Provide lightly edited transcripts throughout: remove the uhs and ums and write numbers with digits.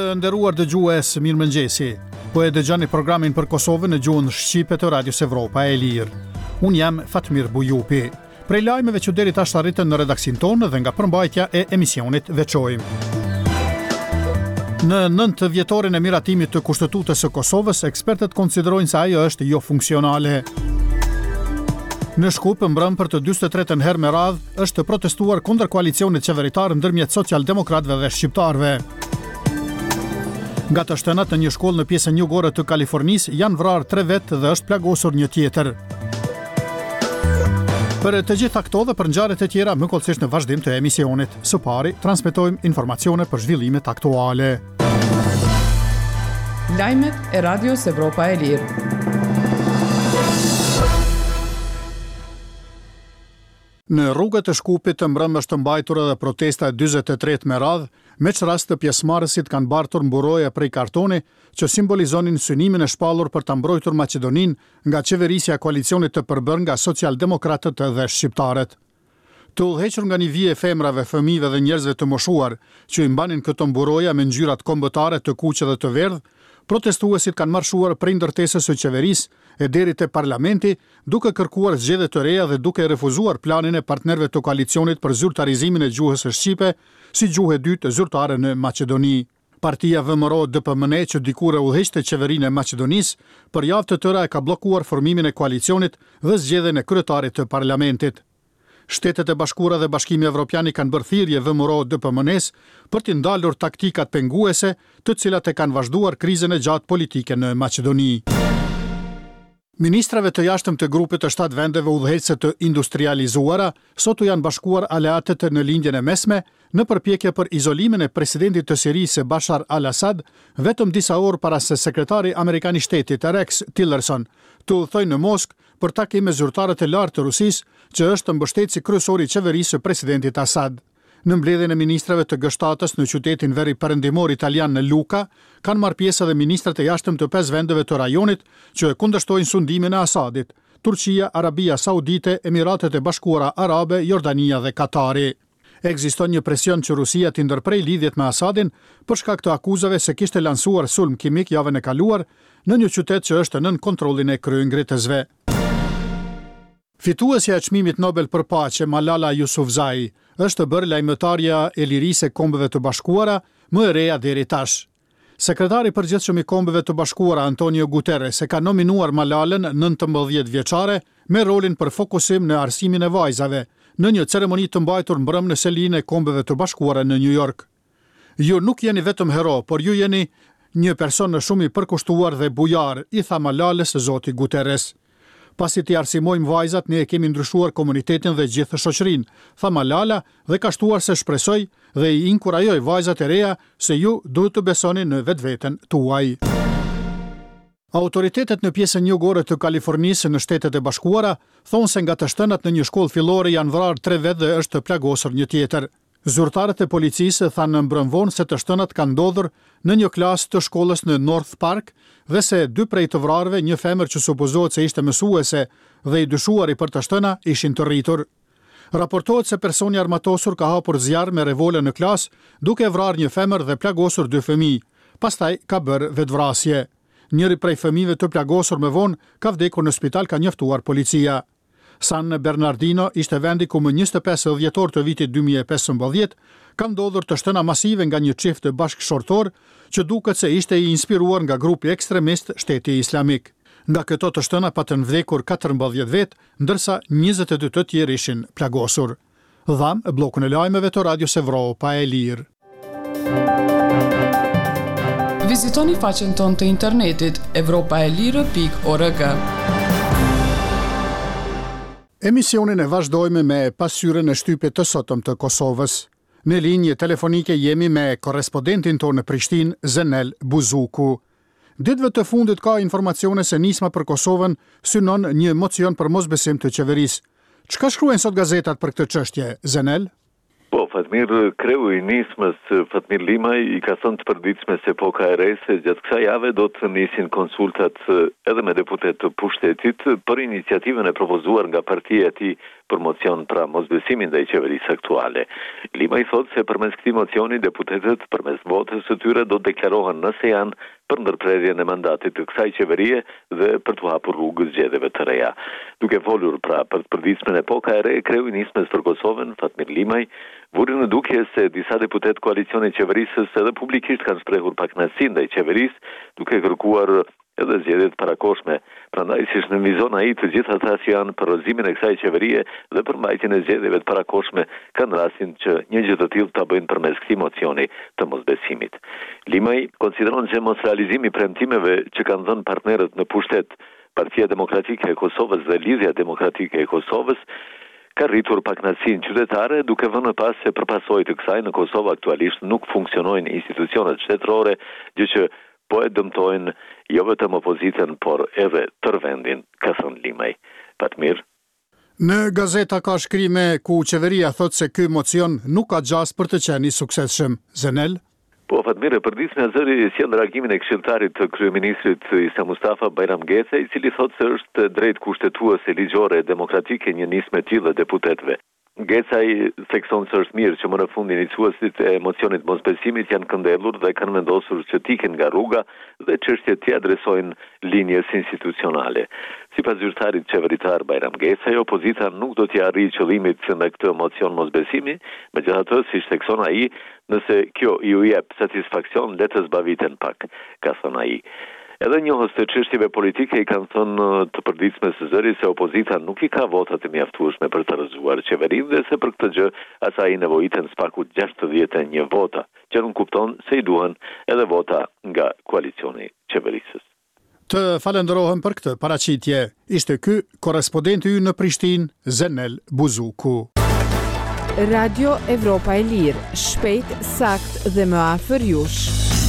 Të nderuar dëgjues, mirëmëngjesi. Po e dëgjoni programin për Kosovën në gjuhën shqipe të Radios Evropa e Lirë. Unë jam Fatmir Bujupi. Prej lajmeve që deri tash arritën në redaksin tonë dhe nga përmbajtja e emisionit veçojmë. Në 9 vjetorin e miratimit të Kushtetutës së Kosovës, ekspertët konsiderojnë se ajo është jo funksionale. Në Shkup, mbrëm për të 43 herë me radhë, është protestuar kundër koalicionit qeveritar ndërmjet socialdemokratëve dhe shqiptarëve. Nga të shtënat në një shkollë në pjesën jugore të Kalifornisë janë vrarë 3 vetë dhe është plagosur një tjetër. Për të gjitha këto dhe për ngjarjet e tjera, më kollësisht në vazhdim të emisionit. Së pari, transmetojmë informacione për zhvillimet aktuale. Lajmet e Radios Evropa e Lirë. Në rrugët e Shkupit të mbrëm është mbajtur edhe protesta e 43 me radhë, me që rast të pjesëmarrësit kanë bartur mburoja prej kartoni që simbolizonin synimin e shpallur për ta mbrojtur Maqedoninë nga qeverisja e koalicionit të përbërë nga socialdemokratët dhe shqiptarët. Të udhëhequr nga një vije femrave, fëmijëve dhe njerëzve të moshuar që i mbanin këto mburoja me ngjyrat kombëtare të kuqe dhe të verdhë, protestuesit kanë marshuar prej ndërtesës së qeverisë e deri te parlamenti, duke kërkuar zgjedhje të reja dhe duke refuzuar planin e partnerëve të koalicionit për zyrtarizimin e gjuhës së shqipe si gjuhë e dytë zyrtare në Maqedoni. Partia VMRO-DPMN që dikur e udhëheqte qeverinë e Maqedonisë, për javë të tëra e ka bllokuar formimin e koalicionit dhe zgjedhjen e kryetarit të parlamentit. Shtetet e Bashkuara dhe Bashkimi Evropian kanë bërë thirrje VMRO-DPMN-s për të ndalur taktikat penguese, të cilat e kanë vazhduar krizën e gjatë politike në Maqedoni. Ministrave të jashtëm të grupit të 7 vendeve udhëheqëse të industrializuara sot u janë bashkuar aleatët në lindjen e mesme në përpjekje për izolimin e presidentit të Sirisë Bashar al-Assad, vetëm disa orë para se sekretari amerikan i shtetit Rex Tillerson të udhëtojë në Moskë për takim me zyrtarët e lartë të Rusisë, që është mbështetësi kryesor i qeverisë së presidentit Assad. Në mbledhjen e ministrave të G7-s në qytetin veri perëndimor italian në Luka, kanë marrë pjesë edhe ministrat e jashtëm të 5 vendeve të rajonit që e kundërshtojnë sundimin e Asadit: Turqia, Arabia Saudite, Emiratet e Bashkuara Arabe, Jordania dhe Katari. Ekziston një presion që Rusia të ndërprej lidhjet me Asadin për shkak të akuzave se kishte lansuar sulm kimik javën e kaluar në një qytet që është nën kontrollin e kryengritësve. Fituesja e çmimit Nobel për paqe Malala Yousafzai është bërë lajmëtarja e lirisë e Kombeve të Bashkuara më e reja deri tash. Sekretari i përgjithshëm i Kombeve të Bashkuara Antonio Guterres e ka nominuar Malalën, 19 vjeçare, me rolin për fokusim në arsimin e vajzave, në një ceremoni të mbajtur mbrëm në selinë e Kombeve të Bashkuara në New York. Ju nuk jeni vetëm hero, por ju jeni një person shumë i përkushtuar dhe bujar, i tha Malalës zoti Guterres. Pasi t'i arsimojmë vajzat, ne e kemi ndryshuar komunitetin dhe gjithë shoqërinë, tha Malala dhe ka shtuar se shpresoj dhe i inkurajoj vajzat e reja se ju duhet të besoni në vetveten tuaj. Autoritetet në pjesën jugore të Kalifornisë në Shtetet e Bashkuara thonë se nga të shtënat në një shkollë fillore janë vrarë 3 vetë dhe është plagosur një tjetër. Zyrtarët e policisë thanë në mbrëm vonë se të shtënat kanë ndodhur në një klasë të shkollës në North Park dhe se 2 prej të vrarëve, një femër që supozohet se ishte mësuese dhe i dyshuari për të shtëna, ishin të rritur. Raportohet se personi armatosur ka hapur zjarr me revole në klasë, duke vrarë një femër dhe plagosur 2 fëmijë. Pastaj ka bërë vetvrasje. Njëri prej fëmijëve të plagosur më vonë ka vdekur në spital, ka njoftuar policia. San Bernardino ishte vendi ku më 25 dhjetor të vitit 2015 ka ndodhur të shtëna masive nga një çift bashkëshortor që duket se ishte i inspiruar nga grupi ekstremist Shteti Islamik. Nga këto të shtëna patën vdekur 14 vetë, ndërsa 22 të tjerë ishin plagosur. Dham bllokun e lajmeve të Radios Evropa e Lirë. Vizitoni faqen tonë të internetit europaelire.org. Emisionin e vazhdojmë me pasqyrën e shtypit të sotëm të Kosovës. Në linjë telefonike jemi me korrespondentin tonë në Prishtinë, Zenel Buzuku. Ditëve të fundit ka informacione se nisma për Kosovën synon një mocion për mosbesim të qeverisë. Çka shkruajnë sot gazetat për këtë çështje, Zenel? Po, Fatmir, kreu I nismës Fatmir Limaj I ka thënë të përditshme se po KRS gjatë kësaj jave do të nisin konsultat edhe me deputet të pushtetit për iniciativën e propozuar nga partia e tij për mocion pra mosbesimin ndaj qeverisë aktuale. Limaj thotë se përmes këtij mocioni deputetët përmes votës së tyre do të deklarohen nëse janë për ndërprerjen e mandatit të kësaj qeverie dhe për të hapur rrugë zgjedhjeve të reja. Duke folur pra për të përditshmën e poka e re, kreu I nismës për Kosovën, Fatmir Limaj, vuri në dukje se disa deputet koalicionit qeverisës edhe publikisht kanë shprehur pakënaqësi ndaj qeverisë, duke kërkuar edhe zgjedhjet parakoshme. Prandaj siç nënvizon ai, të gjithë ata që janë për rrëzimin e kësaj qeverie dhe për mbajtjen e zgjedhjeve të parakoshme kanë rastin që një gjë të tillë ta bëjnë përmes këtij mocioni të mosbesimit. Limaj konsideron se mos realizimi I premtimeve që kanë dhënë partnerët në pushtet, Partia Demokratike e Kosovës dhe Lidhja Demokratike e Kosovës, ka rritur pakënaqësinë qytetare, duke vënë pas se për pasojë të kësaj në Kosovë aktualisht nuk funksionojnë institucionet shtetërore, gjë që po e dëmtojnë jo vetëm opozitën, por edhe tërë vendin, ka thënë Limaj. Fatmir. Në gazeta ka shkrime ku qeveria thotë se ky mocion nuk ka gjas për të qenë I suksesshëm. Zenel? Po, Fatmir, e përditshme zëri sjell reagimin e këshilltarit të kryeministrit Isa Mustafa Bajram Gece, I cili thotë se është drejt kushtetuese ligjore demokratike një nismë e tillë deputetëve. Gecaj thekson se është mirë që më në fund iniciuesit e mocionit mosbesimit janë këndellur dhe kanë vendosur që t'iken nga rruga dhe çështjet t'i adresojnë linjes institucionale. Sipas zyrtarit qeveritar Bajram Gecaj, opozita nuk do t'i arrijë qëllimit me këtë mocion mosbesimi, megjithatë, siç thekson ai, nëse kjo I u jep satisfaksion, le të zbaviten pak, ka thënë ai. Edhe njohës të çështjeve politike I kanë thënë të përditshme së zëri se opozita nuk I ka votat e mjaftueshme për të rrëzuar qeverinë dhe se për këtë gjë asaj nevojiten spaku 61 vota, që nuk kupton se I duhen edhe vota nga koalicioni qeverisës. Të falenderohem për këtë paraqitje. Ishte ky korrespondenti ynë në Prishtinë, Zenel Buzuku. Radio Evropa e Lirë, shpejt, sakt dhe më afër jush.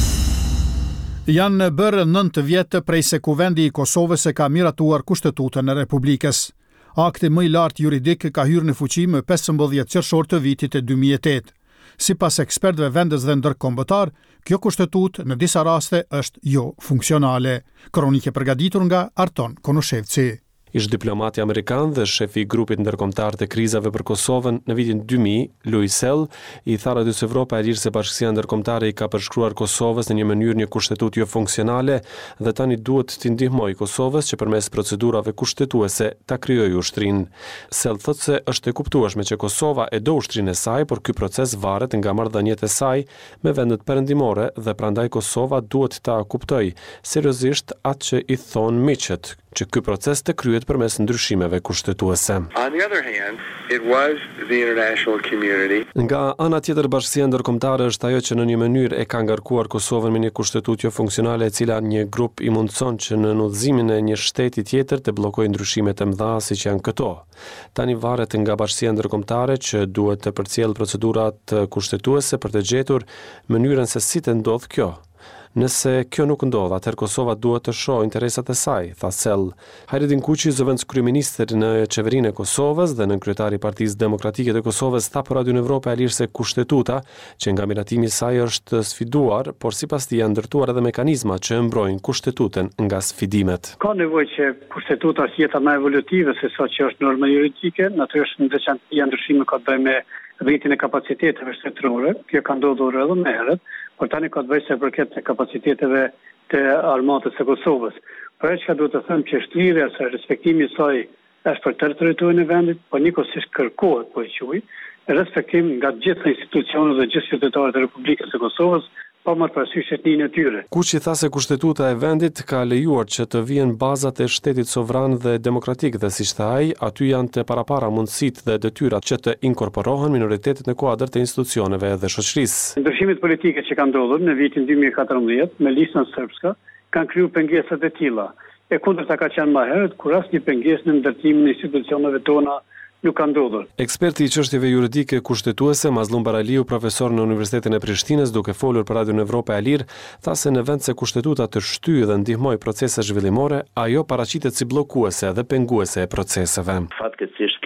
Janë bërë 9 vjetë prej se kuvendi I Kosovës e ka miratuar Kushtetutën e Republikës. Akti më I lartë juridik ka hyrë në fuqi më 15 qershor të vitit e 2008. Sipas ekspertëve vendës dhe ndërkombëtar, kjo kushtetutë në disa raste është jo funksionale. Kronike përgatitur nga Arton Konoshevci. Ish diplomati amerikan dhe shefi I grupit ndërkombëtar të krizave për Kosovën në vitin 2000, Louis Sell, I tha Radios Evropa e Lirë se bashkësia ndërkombëtare I ka përshkruar Kosovës në një mënyrë një kushtetutë jo funksionale dhe tani duhet t'i ndihmojë Kosovës që përmes procedurave kushtetuese ta krijojë ushtrinë. Sell thotë se është e kuptueshme që Kosova e do ushtrinë e saj, por ky proces varet nga marrëdhëniet e saj me vendet perëndimore dhe prandaj Kosova duhet ta kuptojë seriozisht atë që I thon miqët, që ky proces të kryhet përmes ndryshimeve kushtetuese. On the other hand, it was the international community. Nga ana tjetër, bashkësia ndërkombëtare është ajo që në një mënyrë e ka ngarkuar Kosovën me një kushtetutë jo funksionale, e cila një grup I mundson që në udhëzimin e një shteti tjetër të bllokojë ndryshimet e mëdha siç janë këto. Tani varet nga bashkësia ndërkombëtare që duhet të përcjellë procedurat kushtetuese për të gjetur mënyrën se si të ndodh kjo. Nëse kjo nuk ndodh, atëherë Kosova duhet të shohë interesat e saj, tha Sell. Hajredin Kuqi, zëvendës kryeministër në qeverinë e Kosovës dhe në kryetari I Partisë Demokratike të Kosovës, tha për Radio Evropa e Lirë se kushtetuta, që nga miratimi I saj është sfiduar, por sipas tij janë ndërtuar edhe mekanizma që mbrojnë kushtetutën nga sfidimet. Ka nevojë që kushtetuta të jetë më evolutive se sa që është norma juridike, natyrisht në veçantë ndryshime ka të bëjë me rritjen e kapaciteteve shtetërore. Kjo ka ndodhur edhe më herët, por tani ka të bëjë se përket e kapaciteteve të armatës së Kosovës. Por ajo që duhet të them që shtrirja së respektimi I saj është për tërë territorin e vendit, por njëkohësisht kërkohet po e quaj respektim nga gjitha institucionet dhe gjithë qytetarët e Republikës së Kosovës, pa marrë parasysh etninë e tyre. Kuqi tha se kushtetuta e vendit ka lejuar që të vijnë bazat e shtetit sovran dhe demokratik dhe siç tha ai, aty janë të parapara mundësitë dhe detyrat që të inkorporohen minoritetet në kuadër të institucioneve dhe shoqërisë. Ndryshimet politike që kanë ndodhur në vitin 2014 me listën sërbska kanë krijuar pengesat e tilla. E kundërta ka qenë më herët kur asnjë pengesë në ndërtimin e institucioneve tona nuk ka ndodhur. Eksperti I çështjeve juridike kushtetuese Mazlum Baraliu, profesor në Universitetin e Prishtinës, duke folur për Radio Evropa e Lirë, tha se në vend se kushtetuta të shtyjë dhe ndihmojë procese zhvillimore, ajo paraqitet si bllokuese dhe penguese e proceseve. Fatkeqësisht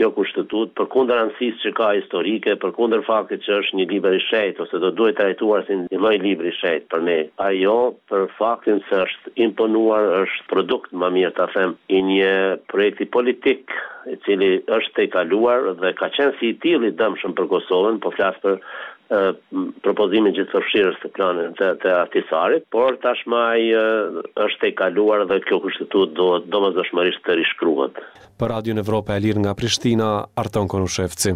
kjo kushtetut, përkundër anësisë që ka historike, përkundër faktit që është një libër i shenjtë ose do duhet trajtuar si një lloj libri i shenjtë për ne. Ajo për faktin se është imponuar, është produkt, më mirë ta them, i një projekti politik i cili është tejkaluar dhe ka qenë si i tillë i dëmshëm për Kosovën, po flas për propozimin gjithësishërës të planit të Ahtisarit, por tashmaj është e kaluar dhe kjo kushtetut do domosdoshmërisht të rishkruhet. Për Radion Evropa e Lirë nga Prishtina, Arton Konushevci.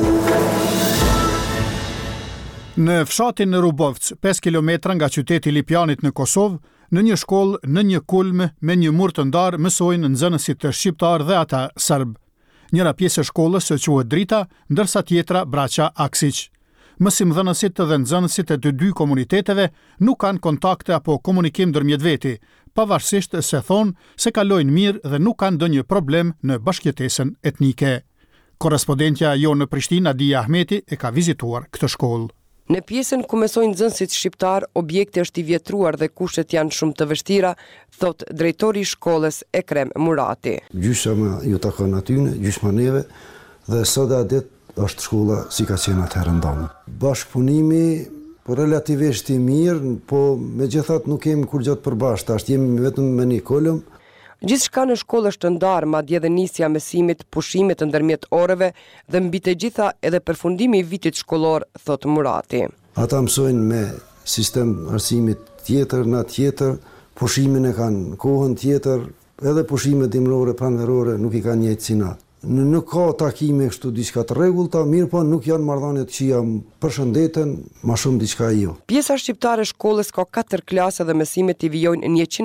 Në fshatin në Rubovc, 5 kilometra nga qyteti Lipjanit në Kosovë, në një shkollë, në një kulm me një mur të ndarë mësojnë nxënësit të shqiptar dhe ata serb. Njëra pjesë e shkollës së quhet Drita, ndërsa tjetra Braqa Aksiq. Mësimdhënësit dhe nxënësit e të dy komuniteteve nuk kanë kontakte apo komunikim ndërmjetëveti, pavarësisht se thonë se kalojnë mirë dhe nuk kanë ndonjë problem në bashkëjetesën etnike. Korrespondentja jonë në Prishtinë, Adia Ahmeti, e ka vizituar këtë shkollë. Në pjesën ku mësojnë nxënësit shqiptar, objekti është i vjetruar dhe kushtet janë shumë të vështira, thot drejtori i shkollës Ekrem Murati. Gjysma ju takon aty, gjysma neve dhe sot ditë është shkolla si ka qenë atëherë ndonë. Bashkëpunimi relativisht i mirë, po megjithatë nuk kemi kur gjatë përbashkët, ashtë jemi vetëm me një kolëm. Gjithçka në shkollë është ndarë, madje edhe nisja mësimit, pushimet ndërmjet orëve dhe mbi të gjitha edhe përfundimi i vitit shkollor, thot Murati. Ata mësojnë me sistem arsimit tjetër, na tjetër, pushimin e kanë kohën tjetër, edhe pushimet dimrore, pranverore nuk i kanë njëjtë si na. Nuk ka takime kështu diçka të rregullta, mirë po nuk janë marrëdhënie që jam përshëndeten, ma shumë diçka jo. Pjesa shqiptare e shkollës ka 4 klase dhe mësimet i vijojnë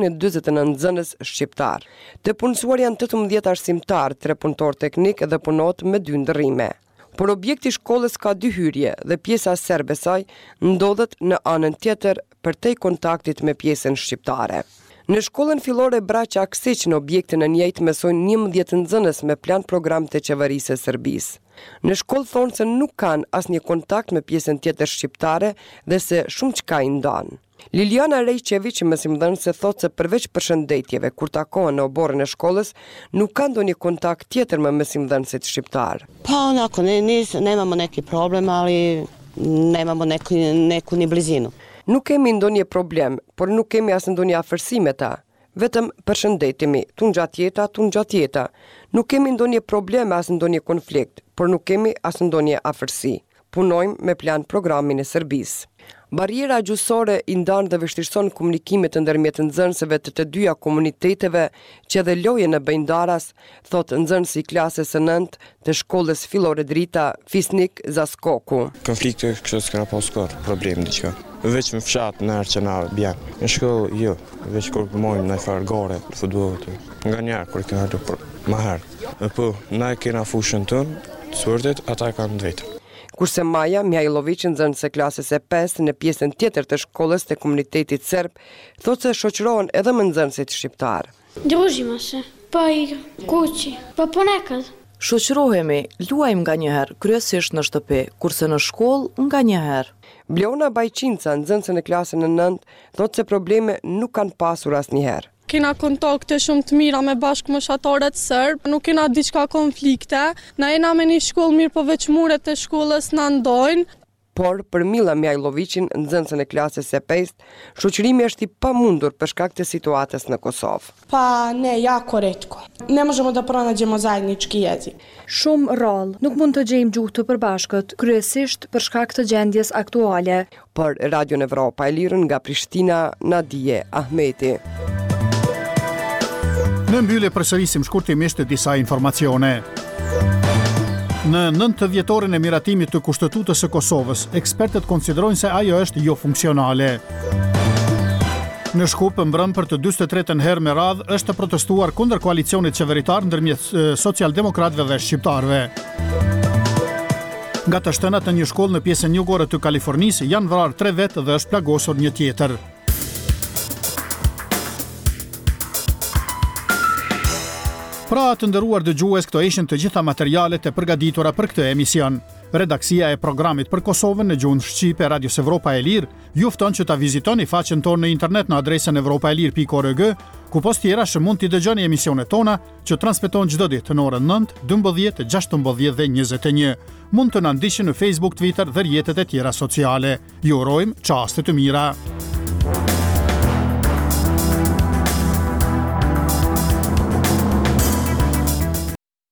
149 nxënës shqiptar. Të punësuar janë 18 arsimtar, 3 punëtor teknik dhe punot me 2 ndërrime. Por objekti i shkollës ka 2 hyrje dhe pjesa serbe saj ndodhet në anën tjetër përtej kontaktit me pjesën shqiptare. Në shkollën fillore Braqa Aksiq në objektin e njëjtë mësojnë 11 nxënës me plan program të qeverisë së Serbisë. Në shkollë thonë se nuk kanë asnjë kontakt me pjesën tjetër shqiptare dhe se shumë çka i ndan. Liliana Rejqević, mësimdhënëse, thotë se përveç përshëndetjeve kur takohen në oborrin e shkollës, nuk kanë ndonjë kontakt tjetër me mësimdhënësit shqiptar. Pa onako, nemamo neki problem, ali nemamo neku ni blizinu. Nuk kemi ndonjë problem, por nuk kemi as ndonjë afërsi me ta. Vetëm përshëndetemi, tu ngjat jeta. Nuk kemi ndonjë problem as ndonjë konflikt, por nuk kemi as ndonjë afërsi. Punojmë me plan programin e Serbisë. Bariera gjusore i ndan dhe vështirëson komunikimet ndërmjet nxënësve të dyja komuniteteve që edhe lojën e bëjnë daras, thot nxënësi i klasës së 9 të shkollës fillore Drita, Fisnik Zaskoku. Konflikte kështu s'kena pas kur problem diçka. Veç më fshat në herë që na bjen. Në shkollë jo, veç kur mojmë në farë gare, futbollit. Nga njerë kur kena lu më herë. Po, na e kena fushën tonë, sortet ata kanë drejtë. Kurse Maja Mihajlović, nxënëse klasës e 5 në pjesën tjetër të shkollës të komunitetit serb, thotë se shoqërohen edhe me nxënësit shqiptar. Družimo se, pa igra, kući, pa ponekad. Shoqërohemi, luajmë nganjëherë, kryesisht në shtëpi, kurse në shkollë nganjëherë. Bleona Bajqinca, nxënëse në klasën e 9, thotë se probleme nuk kanë pasur asnjëherë. Kena kontakte shumë të mira me bashkëmoshatarët serb, nuk kena diçka konflikte, na jena me një shkollë mirë, po veç muret e shkollës na ndojnë. Por për Mila Mihajlovićin, nxënësen e klasës së 5, shoqërimi është i pamundur për shkak të situatës në Kosovë. Pa ne, jako retko. Ne možemo da pronađemo zajednički jezik. Shumë rrallë, nuk mund të gjejmë gjuhë të përbashkët, kryesisht për shkak të gjendjes aktuale. Për Radion Evropa e Lirë nga Prishtina, Nadije Ahmeti. Në mbyllje përsërisim shkurtimisht disa informacione. Në 9 vjetorin e miratimit të Kushtetutës së Kosovës, ekspertët konsiderojnë se ajo është jo funksionale. Në Shkup, mbrëm për të 43-ën herë me radhë, është protestuar kundër koalicionit qeveritar ndërmjet socialdemokratëve dhe shqiptarëve. Nga të shtënat në një shkollë në pjesën jugore të Kalifornisë janë vrarë 3 vetë dhe është plagosur një tjetër. Pra të nderuar dëgjues, këto ishin të gjitha materialet e përgatitura për këtë emision. Redaksia e programit për Kosovën në gjuhën shqipe Radios Evropa e Lirë ju fton që ta vizitoni faqen tonë në internet në adresën evropaelir.org, ku post tjera mund t'i dëgjoni emisionet tona që transmeton çdo ditë në orën 9, 12, 16 dhe 21. Mund të na ndiqni në Facebook, Twitter dhe rrjetet e tjera sociale. Ju urojmë çaste të mira.